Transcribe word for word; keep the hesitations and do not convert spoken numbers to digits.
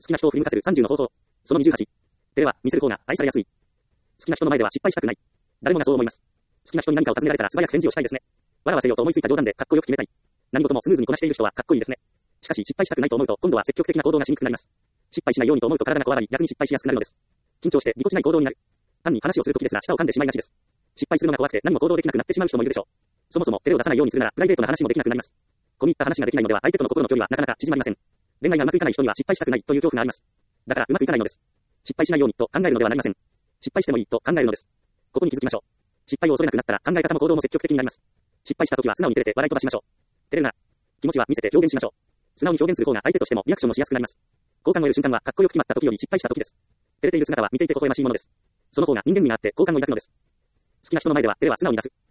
きな人を振り向かせるさんじゅうの方法。そのにじゅうはち。照れは、見せる方が愛されやすい。好きな人の前では失敗したくない。誰もがそう思います。好きな人に何かを尋ねられたら素早く返事をしたいですね。笑わせようと思いついた冗談でかっこよく決めたい。何事もスムーズにこなしている人はかっこいいですね。しかし失敗したくないと思うと、今度は積極的な行動がしにくくなります。失敗しないようにと思うと体がこわばり、逆に失敗しやすくなるのです。緊張してぎこちない行動になる。単に話をするときですら舌を噛んでしまいがちです。失敗するのが怖くて何も行動できなくなってしまう人もいるでしょう。そもそも照れを出さないようにするなら、プライベートな話もできなくなります。込み入った話ができないのでは相手との心の距離はなかなか縮まりません。恋愛がうまくいかない人には失敗したくないという恐怖があります。だからうまくいかないのです。失敗しないようにと考えるのではなりません。失敗してもいいと考えるのです。ここに気づきましょう。失敗を恐れなくなったら考え方も行動も積極的になります。失敗したときは素直に照れて笑い飛ばしましょう。照れるな。気持ちは見せて表現しましょう。素直に表現する方が相手としてもリアクションもしやすくなります。好感を得る瞬間はかっこよく決まった時より失敗した時です。照れている姿は見ていて微笑ましいものです。その方が人間味があって好感を抱くのです。好きな人の前では照れは素直に出す。